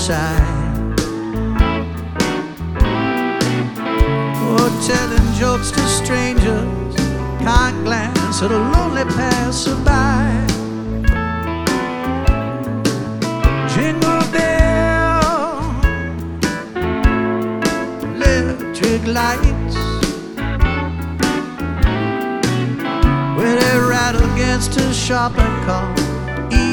side. Oh, telling jokes to strangers, kind glance at a lonely passerby. Jingle bell, electric lights, where they rattle against a shopping cart.